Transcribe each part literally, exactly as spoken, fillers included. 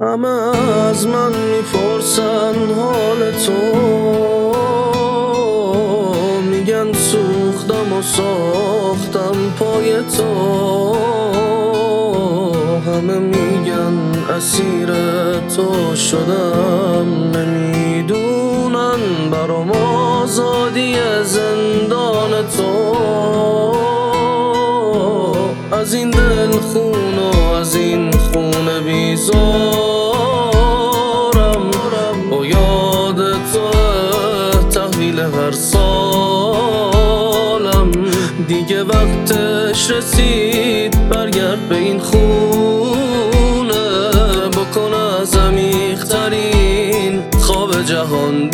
همه از من میپرسن حال تو، میگن سوختم و ساختم پای تو، همه میگن اسیر تو شدم، نمیدونن برام آزادی زندان تو. از این دل خون و از این خونه بیزارم، با یاد تو تحویل هر سالم. دیگه وقتش رسید برگرد به این خونه، بکن از عمیق‌ترین خواب جهان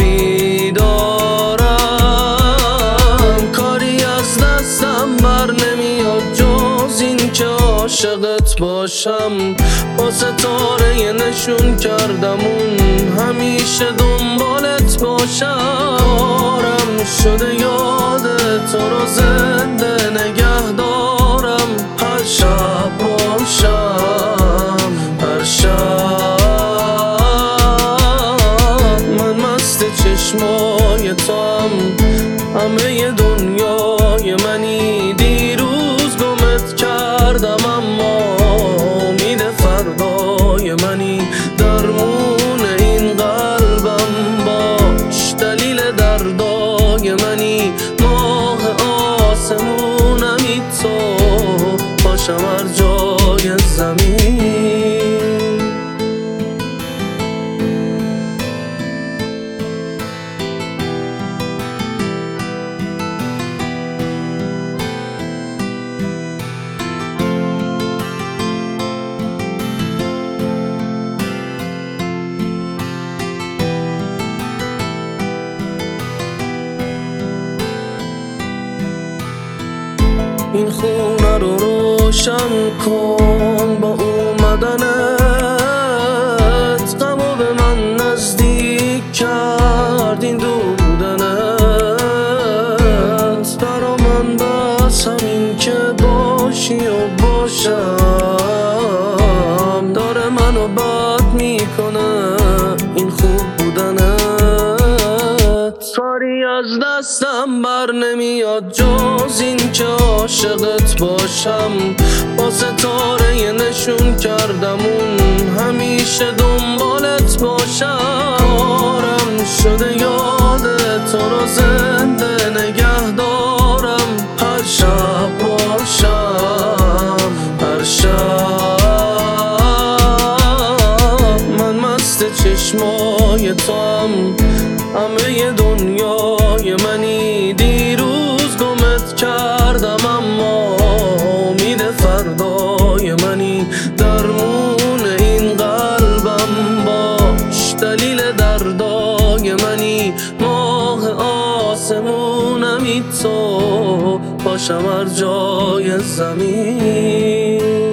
بیدارم. کاری از دستم بر نمیاد جز این که عاشقت باشم، با ستاره نشون کردم اون همیشه دنبالت باشم. آرم شده یاد تو رو زنده نگه دارم، هر شب باشم، هر شب. من مست چشمای تو هم، همه دنیای منی. دیروز گمت کردم اما امید فردای منی. درمون این قلبم باش، دلیل دردای منی. ماه آسمونمی تو، باشم هر جای زمین. این خونه رو روشن کن با اومدنت، غمو به من نزدیک کرد این دور بودنت. برا من بس همین که باشی و باشم، داره منو بد میکنه این خوب بودنت. کاری از دستم بر نمیاد جز این که عاشقت باشم، با ستاره نشون کردم اون همیشه دنبالت باشم. آرم شده یاد تو رو زنده نگه دارم، هر شب باشم، هر شب. من مست چشمای تو هم، همه دنیای منی. دیروز گمت کردم اما امید فردای منی. درمون این قلبم باش، دلیل دردای منی. ماه آسمونمی تو، باشم هر جای زمین.